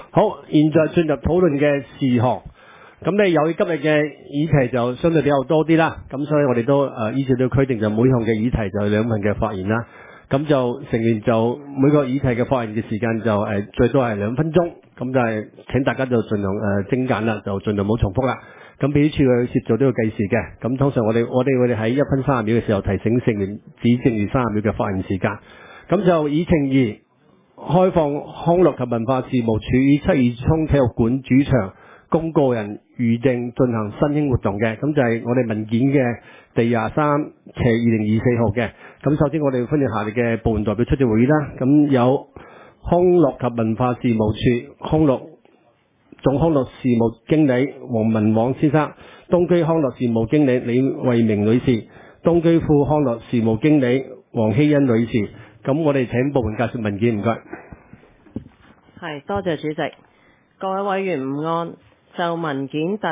好，現在進入討論嘅事項。咁你有今日嘅議題就相對比較多啲啦，咁所以我哋都依照到規定就每項嘅議題就2份嘅發言啦。咁就成員就每個議題嘅發言嘅時間就最多係2分鐘，咁就係請大家就盡量精簡啦，就盡量唔好重複啦。咁秘書處嘅協助都要計時嘅，咁通常我哋會喺1分30秒嘅時候提醒成員只剩餘30秒嘅發言時間。咁就議程2。開放康樂及文化事務署於鰂魚涌體育館主場供個人預訂進行新興活動嘅，咁就係我哋文件嘅第23/2024號嘅。咁首先我哋歡迎下列嘅部門代表出席會議啦。咁有康樂及文化事務署總康樂事務經理黃文往先生，東區康樂事務經理李慧明女士，東區副康樂事務經理黃希欣女士。咁我哋請部門介紹文件，唔該。 係，多謝主席。各位委員午安。就文件第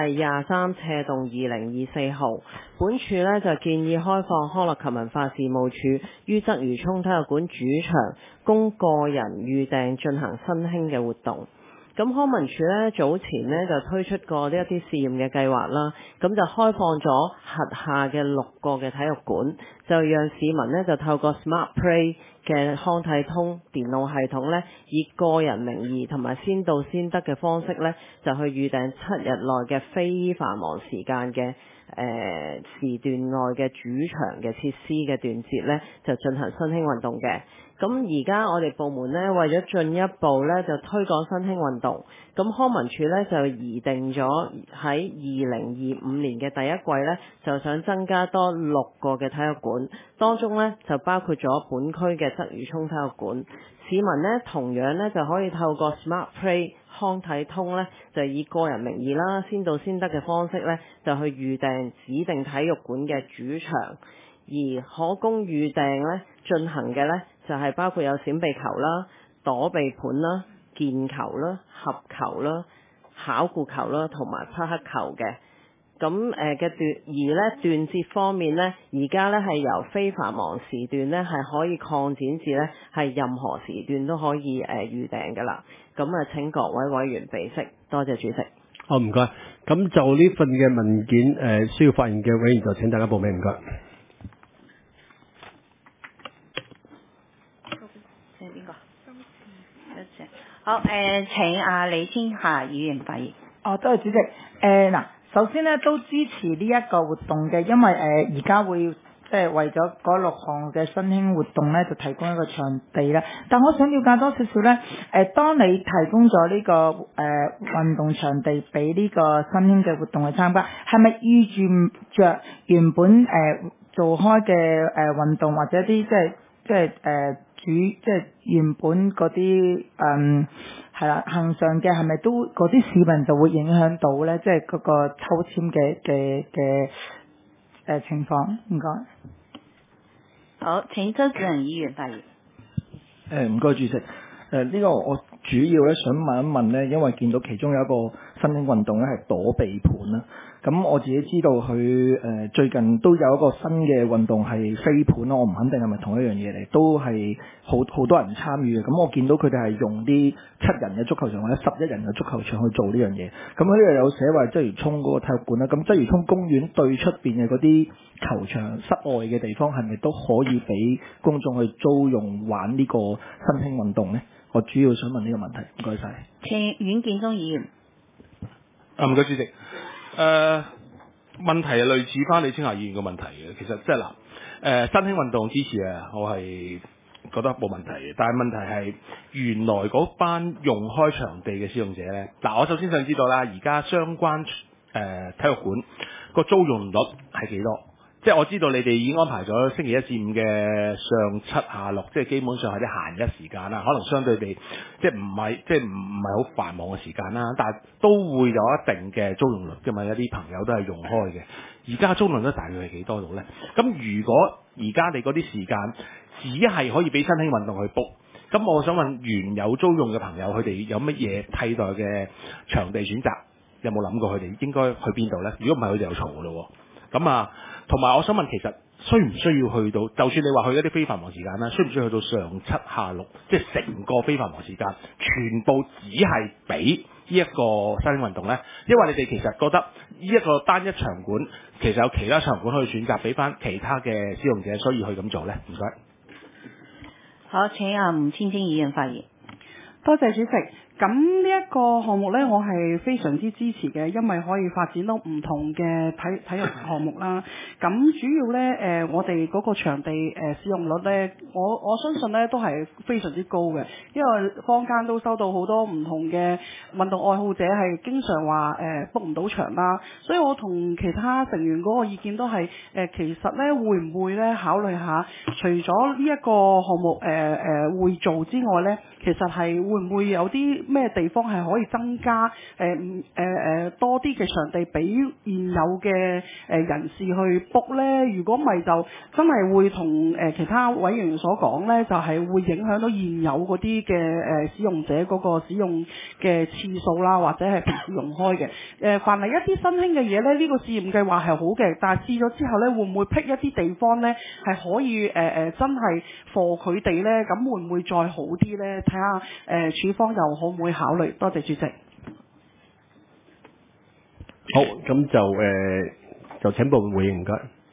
23/2024號，本署呢就建議開放康樂及文化事務署於鰂魚涌體育館主場供個人預訂進行新興嘅活動。咁康文署呢早前呢就推出過呢一啲試驗嘅計劃啦，咁就開放咗轄下嘅6個嘅體育館，就讓市民呢就透過 Smart Play 嘅康體通電腦系統呢，以個人名義同埋先到先得嘅方式呢，就去預訂7日內嘅非繁忙時間嘅時段內嘅主場嘅設施嘅段節呢，就進行新興運動嘅。咁而家我哋部門呢，為咗進一步呢，就推廣新興運動，咁康文署呢，就擬定咗喺2025年嘅第一季呢，就想增加多6個嘅體育館，當中呢，就包括咗本區嘅鰂魚涌體育館。市民呢，同樣呢，就可以透過 Smart Play 康體通呢，就以個人名義啦，先到先得嘅方式呢，就去預訂指定體育館嘅主場，而可供預訂呢進行嘅呢，就係包括有閃避球啦、躲避盤啦、毽球啦、合球啦、巧固球啦同埋匹克球嘅。咁段節方面呢，而家呢係由非繁忙時段呢係可以擴展至呢係任何時段都可以預訂㗎啦。咁請各位委員備悉，多謝主席。 好，唔該。咁就呢份嘅文件需要發言嘅委員就請大家報名，唔該。 請邊個？好，請李天霞議員發言。 多謝主席。嗱，首先咧都支持呢一個活動嘅，因為而家會即係為咗嗰6項嘅新興活動咧，就提供一個場地啦。但我想了解多少少咧，當你提供咗呢個運動場地俾呢個新興嘅活動去參加，係咪預住着原本做開嘅運動或者啲即係原本嗰啲係啦，行上嘅係咪都嗰啲市民就會影響到咧？即係嗰個抽籤嘅情況。唔該。 好，請周子仁議員發言。 唔該主席。呢個我主要咧想問一問咧，因為見到其中有一個新興運動咧係躲避盤啦。咁我自己知道佢最近都有一個新嘅運動係飛盤啦，我唔肯定係咪同一樣嘢嚟，都係好多人參與嘅。咁我見到佢哋係用啲7人嘅足球場或者11人嘅足球場去做呢樣嘢。咁佢呢度有寫話鰂魚涌嗰個體育館啦，咁鰂魚涌公園對出邊嘅嗰啲球場室外嘅地方係咪都可以俾公眾去租用玩呢個新興運動呢？我主要想問呢個問題，唔該晒。 請阮建宗議員。 唔該主席。問題係類似翻李青霞議員嘅問題嘅，其實即係新興運動支持我係覺得冇問題嘅，但係問題係原來嗰班用開場地嘅使用者呢，我首先想知道啦，而家相關體育館個租用率係幾多？即係我知道你哋已經安排咗星期1至5嘅上7下6，即係基本上係啲閒日時間啦，可能相對地即係唔係好繁忙嘅時間啦，但係都會有一定嘅租用率㗎嘛，有啲朋友都係用開嘅。而家租用率大約係幾多度呢？咁如果而家你嗰啲時間只係可以俾新興運動去 book， 咁我想問原有租用嘅朋友，佢哋有乜嘢替代嘅場地選擇？有冇諗過佢哋應該去邊度呢？如果唔係，佢哋就嘈㗎咯。咁同埋我想問，其實需唔需要去到？就算你話去一啲非繁忙時間啦，需唔需要去到上七下六，即係成個非繁忙時間，全部只係俾呢一個新興運動呢？因為你哋其實覺得呢一個單一場館，其實有其他場館可以選擇俾翻其他嘅使用者，所以去咁做呢？唔該。 好，請吳千晶議員發言。 多謝主席。咁呢一個項目呢，我係非常之支持嘅，因為可以發展到唔同嘅體育項目啦。咁主要呢，我哋嗰個場地使用率呢，我相信呢都係非常之高嘅，因為坊間都收到好多唔同嘅運動愛好者係經常話book 唔到場啦。所以我同其他成員嗰個意見都係其實呢會唔會呢考慮下，除咗呢一個項目會做之外呢，其實係會唔會有啲咩地方係可以增加多啲嘅場地俾現有嘅人士去 book 呢？如果唔係就真係會同其他委員所講呢，就係會影響到現有嗰啲嘅使用者嗰個使用嘅次數啦，或者係平時用開嘅凡係一啲新興嘅嘢呢，呢個試驗計劃係好嘅，但係試咗之後呢，會唔會闢一啲地方呢係可以真係 for 佢哋呢？咁會唔會再好啲呢？睇下處方又可唔可以考慮？多謝主席。 好，咁就請部門回應，唔該。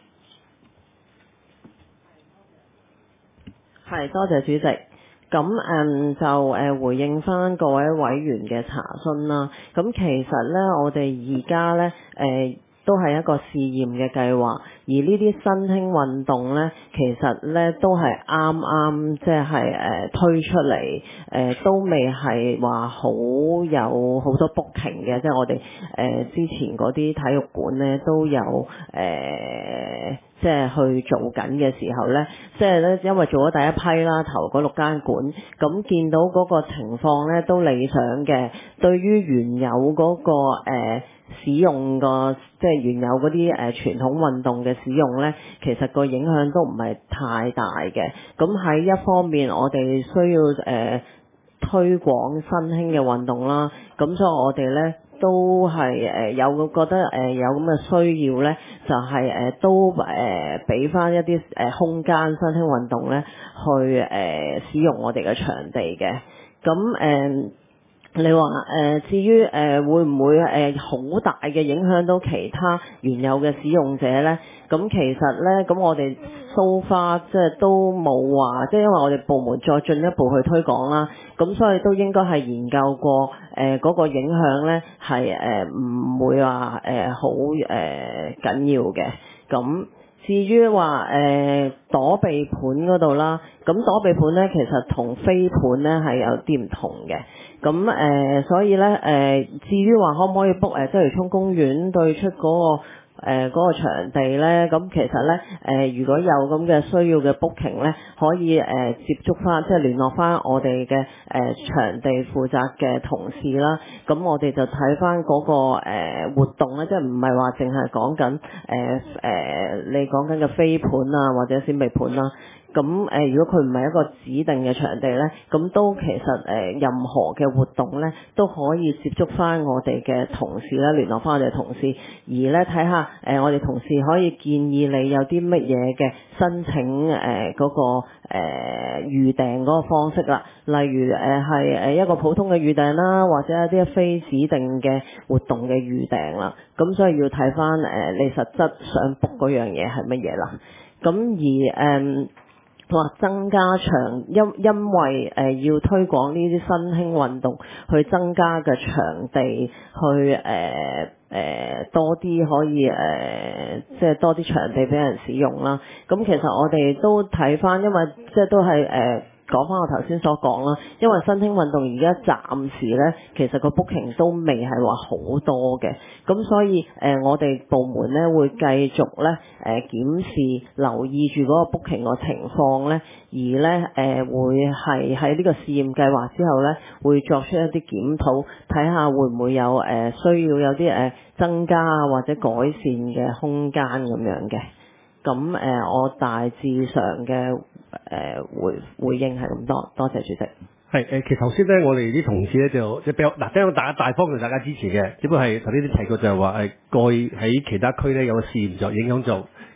係，多謝主席。咁就回應翻各位委員嘅查詢啦。咁其實呢，我哋而家呢都係一個試驗嘅計劃，而呢啲新興運動呢，其實呢都係啱啱即係推出嚟，都未係話好有好多 booking 嘅，即係我哋之前嗰啲體育館呢都有即係去做緊嘅時候呢，即係呢，因為做咗第一批啦，頭嗰6間館，咁見到嗰個情況呢都理想嘅，對於原有嗰個使用個即係原有嗰啲傳統運動嘅使用呢，其實個影響都唔係太大嘅。咁喺一方面，我哋需要推廣新興嘅運動啦。咁所以我哋呢都係有覺得有咁嘅需要呢，就係都俾翻一啲空間新興運動呢去使用我哋嘅場地嘅。咁你話至於會唔會好大嘅影響到其他原有嘅使用者呢？咁其實呢，咁我哋 so far 即係都冇話，即係因為我哋部門再進一步去推廣啦，咁所以都應該係研究過嗰個影響呢係唔會話好緊要嘅。咁至於話躲避盤嗰度啦，咁躲避盤呢其實同飛盤呢係有啲唔同嘅。咁所以呢，至於話可唔可以 book 鰂魚涌公園對出嗰個場地呢？咁其實呢，如果有咁嘅需要嘅 booking 呢，可以接觸翻，即係聯絡翻我哋嘅場地負責嘅同事啦。咁我哋就睇翻嗰個活動呢，即係唔係話淨係講緊你講緊嘅飛盤啊，或者閃避盤啦。咁如果佢唔係一個指定嘅場地呢，咁都其實任何嘅活動呢都可以接觸翻我哋嘅同事啦，聯絡翻我哋嘅同事，而呢睇下我哋同事可以建議你有啲乜嘢嘅申請嗰個預訂嗰個方式啦，例如係一個普通嘅預訂啦，或者一啲非指定嘅活動嘅預訂啦。咁所以要睇翻你實質想 book 嗰樣嘢係乜嘢啦。咁而話增加因為要推廣呢啲新興運動，去增加嘅場地，去多啲可以即係多啲場地俾人使用啦。咁其實我哋都睇翻，因為即係都係講翻我頭先所講啦，因為新興運動而家暫時咧，其實個 booking 都未係話好多嘅，咁所以我哋部門咧會繼續咧檢視、留意住嗰個 booking 個情況咧，而咧會係喺呢個試驗計劃之後咧，會作出一啲檢討，睇下會唔會有需要有啲增加啊或者改善嘅空間咁樣嘅。咁我大致上嘅回應係咁多，多謝主席。 係其實頭先咧，我哋啲同事咧就即係比較嗱，聽到大方向大家支持嘅，只不過係頭先啲提過就係話過去喺其他區咧有個試驗就影響就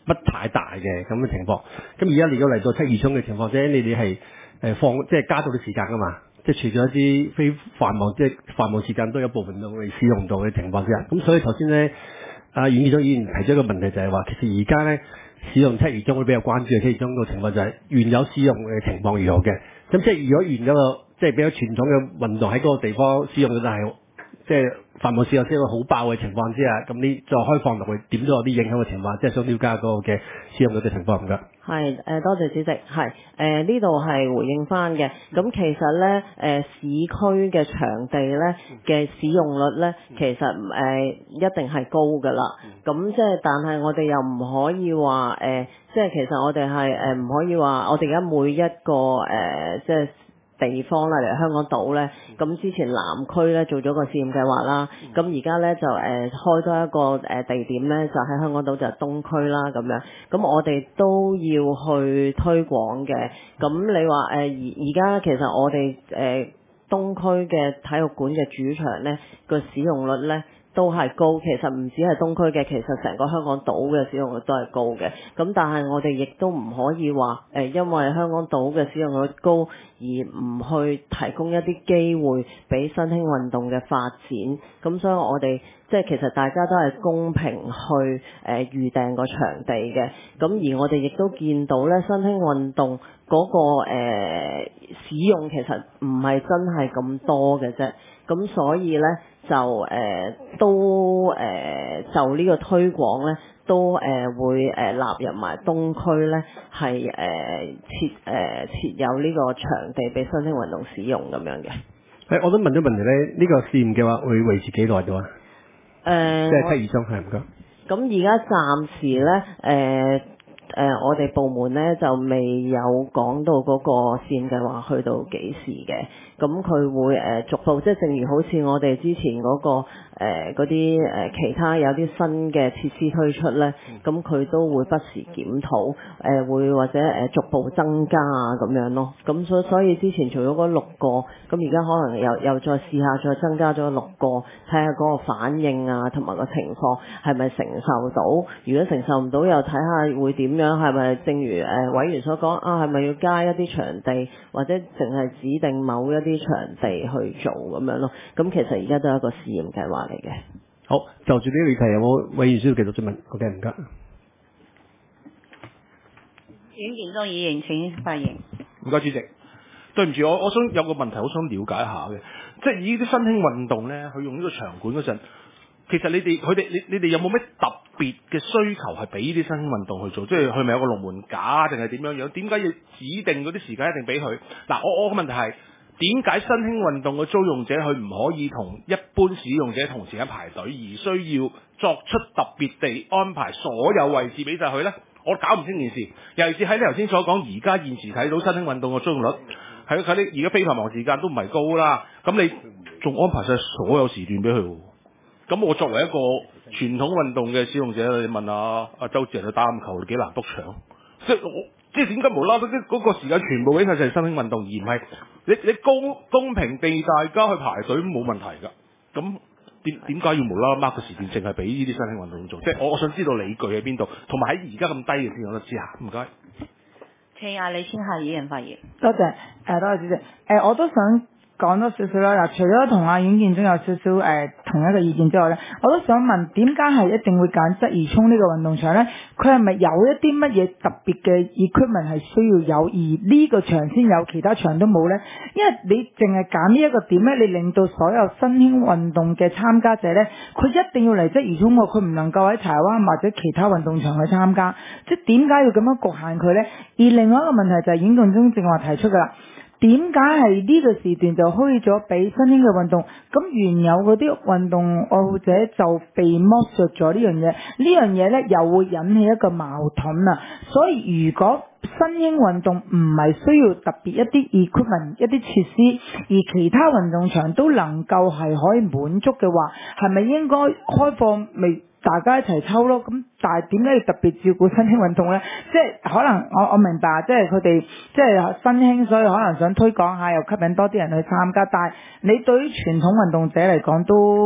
不太大嘅咁嘅情況。咁而家你如果嚟到七二衝嘅情況啫，你哋係即係加到啲時間噶嘛，即係除咗一啲非繁忙即係繁忙時間都有部分都會使用到嘅情況之下，咁所以頭先咧阮建忠議員提出一個問題就係話，其實而家咧使用七二衝會比較關注嘅七二衝個情況就係原有使用嘅情況如何嘅。咁即係如果原有個即係比較傳統嘅運動喺嗰個地方使用嘅，但係即係繁忙時間一個好爆嘅情況之下，咁你再開放落去，點都有啲影響嘅情況，即係想了解嗰個嘅使用嘅情況唔該。 係多謝主席，係呢度係回應翻嘅。咁其實咧市區嘅場地咧嘅使用率咧，其實一定係高㗎啦。咁即係但係我哋又唔可以話即係其實我哋係唔可以話我哋而家每一個即係地方啦，例如香港島咧，咁之前南區咧做咗個試驗計劃啦，咁而家咧就開多一個地點咧，就喺香港島就係東區啦咁樣，咁我哋都要去推廣嘅。咁你話而家其實我哋東區嘅體育館嘅主場咧個使用率咧都係高，其實唔止係東區嘅，其實成個香港島嘅使用率都係高嘅。咁但係我哋亦都唔可以話因為香港島嘅使用率高而唔去提供一啲機會俾新興運動嘅發展。咁所以我哋即係其實大家都係公平去預訂個場地嘅。咁而我哋亦都見到咧新興運動嗰個使用其實唔係真係咁多嘅啫。咁所以咧就都就呢個推廣咧都會納入埋東區咧係設有呢個場地俾新興運動使用咁樣嘅。 我想問咗問題咧，呢個試驗計劃會維持幾耐到啊？即係七二衝係唔該。 咁而家暫時咧我哋部門咧就未有講到嗰個試驗計劃去到幾時嘅。咁佢會逐步，即係正如好似我哋之前嗰個嗰啲其他有啲新嘅設施推出咧，咁佢都會不時檢討，會或者逐步增加啊咁樣咯。咁所以之前做咗嗰6個，咁而家可能又再試下，再增加咗6個，睇下嗰個反應啊，同埋個情況係咪承受到？如果承受唔到，又睇下會點樣？係咪正如委員所講啊？係咪要加一啲場地，或者淨係指定某一啲場地去做咁樣咯？咁其實而家都係一個試驗計劃嚟嘅。 好，就住呢個議題有冇委員需要繼續追問？好嘅，唔該。 阮建忠議員請發言。 唔該，主席。對唔住，我想有個問題，好想了解一下嘅，即係以啲新興運動咧，佢用呢個場館嗰陣，其實你哋有冇咩特別嘅需求係俾呢啲新興運動去做？即係佢咪有個龍門架定係點樣樣？點解要指定嗰啲時間一定俾佢？嗱，我個問題係點解新興運動嘅租用者佢唔可以同一般使用者同時間排隊，而需要作出特別地安排所有位置俾晒佢呢？我搞唔清件事，尤其是喺你頭先所講，而家現時睇到新興運動嘅租用率喺啲而家非繁忙時間都唔係高啦，咁你仲安排晒所有時段俾佢？咁我作為一個傳統運動嘅使用者，你問下阿周志仁去打籃球幾難 book 場？即係點解無啦啦嗰個時間全部俾晒就係新興運動，而唔係你公平地大家去排隊冇問題㗎？咁點解要無啦啦 mark 個時段淨係俾呢啲新興運動做？即係我想知道理據喺邊度，同埋喺而家咁低嘅使用率之下，唔該。 請阿李千夏議員發言。 多謝，多謝主席。我都想講多少少啦。嗱，除咗同阿阮建忠有少少同一個意見之外咧，我都想問點解係一定會揀鰂魚涌呢個運動場咧？佢係咪有一啲乜嘢特別嘅 equipment 係需要有，而呢個場先有，其他場都冇咧？因為你淨係揀呢一個點咧，你令到所有新興運動嘅參加者咧，佢一定要嚟鰂魚涌喎，佢唔能夠喺柴灣或者其他運動場去參加。即係點解要咁樣局限佢咧？而另外一個問題就係阮建忠正話提出㗎啦。點解係呢個時段就開咗俾新興嘅運動？咁原有嗰啲運動愛好者就被剝削咗呢樣嘢，呢樣嘢呢又會引起一個矛盾啊！所以如果新興運動唔係需要特別一啲 equipment 一啲設施，而其他運動場都能夠係可以滿足嘅話，係咪應該開放未？大家一齊抽咯，咁但係點解要特別照顧新興運動呢？即係可能我明白，即係佢哋即係新興，所以可能想推廣下，又吸引多啲人去參加。但係你對於傳統運動者嚟講，都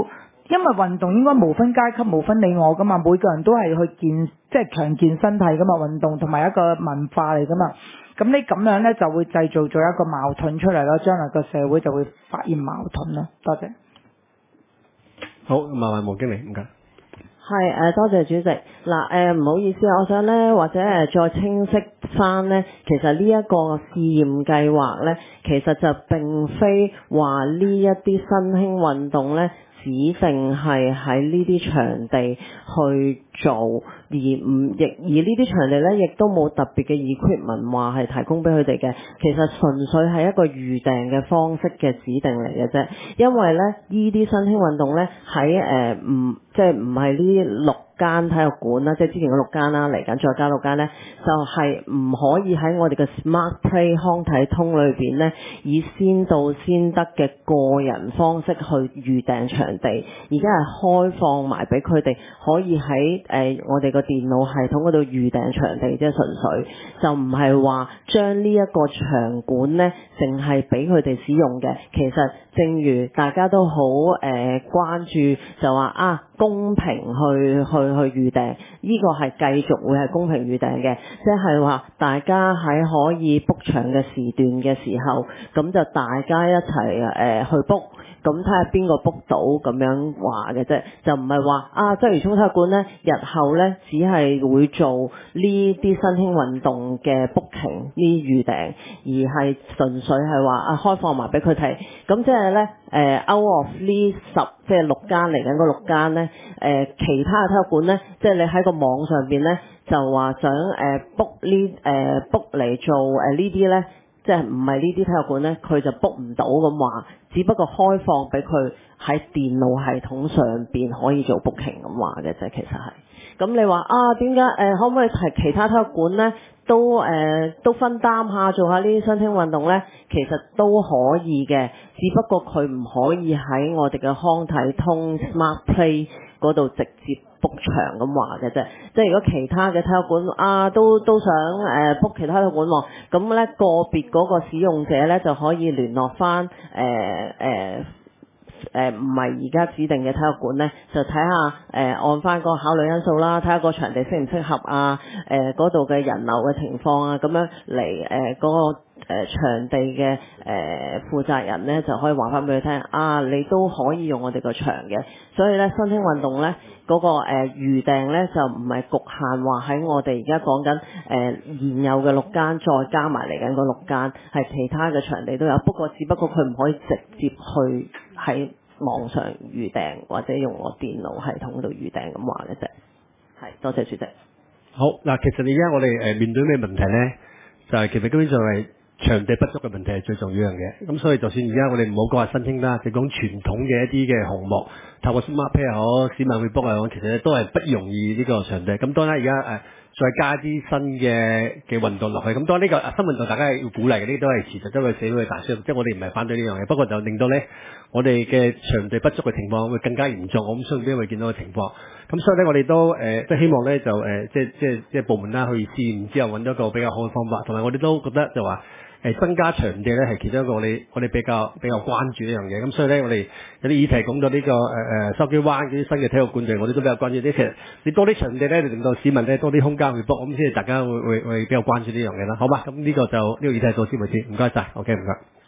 因為運動應該無分階級、無分你我噶嘛，每個人都係去即係強健身體噶嘛，運動同埋一個文化嚟噶嘛。咁你咁樣咧就會製造咗一個矛盾出嚟咯，將來個社會就會發現矛盾咯。多謝。 好，麻煩黃經理，唔該。 係多謝主席。嗱唔好意思啊，我想咧或者再清晰翻咧，其實呢一個試驗計劃咧，其實就並非話呢一啲新興運動咧，指定係喺呢啲場地去做，而呢啲場地咧，亦都冇特別嘅 equipment 話係提供俾佢哋嘅。其實純粹係一個預訂嘅方式嘅指定嚟嘅啫。因為咧呢啲新興運動咧喺即係唔係呢6間體育館啦，即係之前嗰6間啦，嚟緊再加6間咧，就係唔可以喺我哋嘅 Smart Play 康體通裏邊咧，以先到先得嘅個人方式去預訂場地，而家係開放埋俾佢哋可以喺我哋個電腦系統嗰度預訂場地，即係純粹就唔係話將呢一個場館咧，淨係俾佢哋使用嘅。其實正如大家都好關注，就話公平去預訂，呢個係繼續會係公平預訂嘅，即係話大家喺可以 book 場嘅時段嘅時候，咁就大家一齊去 book。咁睇下邊個 book 到咁樣話嘅啫，就唔係話鰂魚涌體育館咧，日後咧只係會做呢啲新興運動嘅 booking 呢預訂，而係純粹係話開放埋俾佢睇。咁即係咧out of 呢即係6間嚟緊嗰6間咧，其他嘅體育館咧，即係你喺個網上邊咧就話想book book 嚟做呢啲咧。即係唔係呢啲體育館咧，佢就 book 唔到咁話，只不過開放俾佢喺電腦系統上邊可以做 booking 咁話嘅啫，其實係。咁你話點解可唔可以提其他體育館咧都分擔下做下呢啲新興運動咧？其實都可以嘅，只不過佢唔可以喺我哋嘅康體通 Smart Play 嗰度直接 book 場咁話嘅啫。即係如果其他嘅體育館都想book 其他體育館喎，咁咧個別嗰個使用者咧就可以聯絡翻唔係而家指定嘅體育館咧，就睇下按翻個考慮因素啦，睇下個場地適唔適合嗰度嘅人流嘅情況咁樣嚟嗰個場地嘅負責人咧就可以話翻俾佢聽你都可以用我哋個場嘅。所以咧新興運動咧嗰個預訂咧就唔係局限話喺我哋而家講緊現有嘅6間再加埋嚟緊嗰6間，係其他嘅場地都有，只不過佢唔可以直接去喺網上預訂或者用我電腦系統度預訂咁話嘅啫。係，多謝主席。 好嗱，其實而家我哋面對咩問題咧？就係其實基本上係場地不足嘅問題係最重要一樣嘢。咁所以就算而家我哋唔好講話新興啦，就講傳統嘅一啲嘅項目，透過 Smart Play 又好，市民去 book 又好，其實都係不容易呢個場地。咁當然而家再加啲新嘅運動落去，咁當然呢個新運動大家係要鼓勵嘅，呢啲都係持續都係社會嘅大需要，即係我哋唔係反對呢樣嘢，不過就令到咧我哋嘅場地不足嘅情況會更加嚴重，我咁相信會見到嘅情況。咁所以咧，我哋都即係希望咧就即係部門啦去試驗之後揾到一個比較好嘅方法，同埋我哋都覺得就話增加場地咧係其中一個我哋比較關注呢樣嘢。咁所以咧，我哋有啲議題講到呢個筲箕灣嗰啲新嘅體育館我哋都比較關注啲。其實你多啲場地咧，令到市民咧多啲空間去 book，咁先係大家會比較關注呢樣嘢啦。好嘛，咁呢個就呢個議題到此為止，唔該晒。OK，唔該。